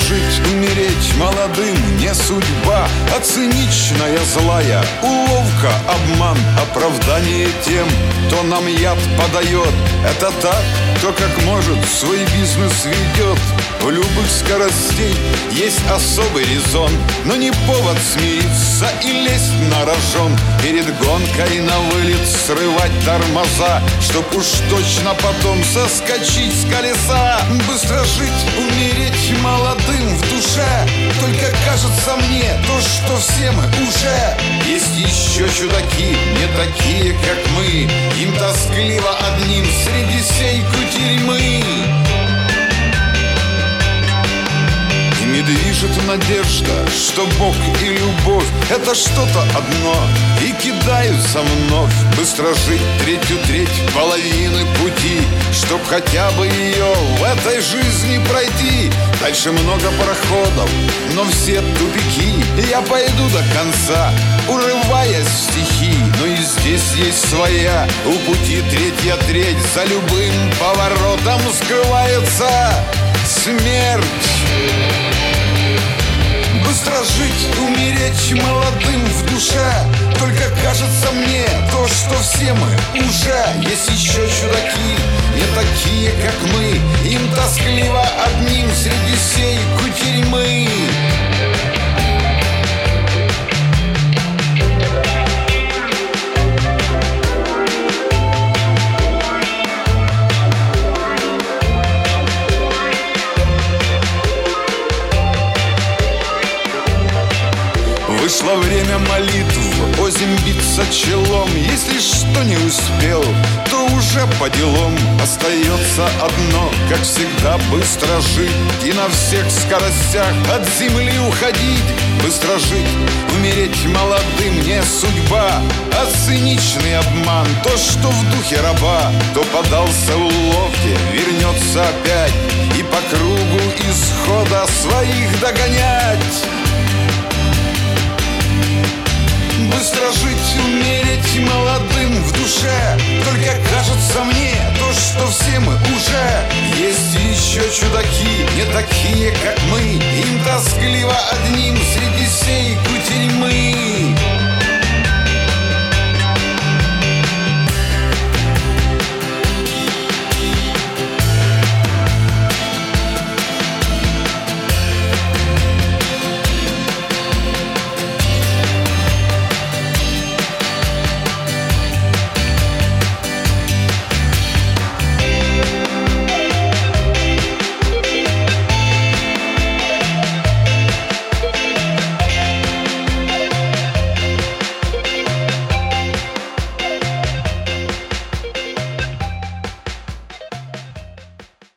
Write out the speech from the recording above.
жить, умереть молодым не судьба, а циничная злая уловка, обман, оправдание тем, кто нам яд подает. Это так, кто как может свой бизнес ведет. У любых скоростей есть особый резон, но не повод смириться и лезть на рожон. Перед гонкой на вылет срывать тормоза, чтоб уж точно потом соскочить с колеса. Быстро жить, умереть молодым в душе, только кажется мне то, что все мы уже. Есть еще чудаки, не такие, как мы, им тоскливо одним среди сей кутерьмы. Ими движет надежда, что Бог и любовь — это что-то одно, и кидаются вновь. Быстро жить третью треть половины пути, чтоб хотя бы ее в этой жизни пройти. Дальше много проходов, но все тупики. Я пойду до конца, урываясь в стихи, но и здесь есть своя у пути третья треть. За любым поворотом скрывается смерть. Быстро жить, умереть молодым в душе, только кажется мне то, что все мы уже. Есть еще чудаки, не такие, как мы, им тоскливо одним среди сей кутерьмы. Вышло время молитв, озим биться челом. Если что не успел, то уже по делам. Остается одно, как всегда, быстро жить и на всех скоростях от земли уходить. Быстро жить, умереть молодым не судьба, а циничный обман. То, что в духе раба, кто подался в уловке, вернется опять и по кругу исхода своих догонять. Быстро жить, умереть молодым в душе, только кажется мне то, что все мы уже. Есть еще чудаки, не такие, как мы, им тоскливо одни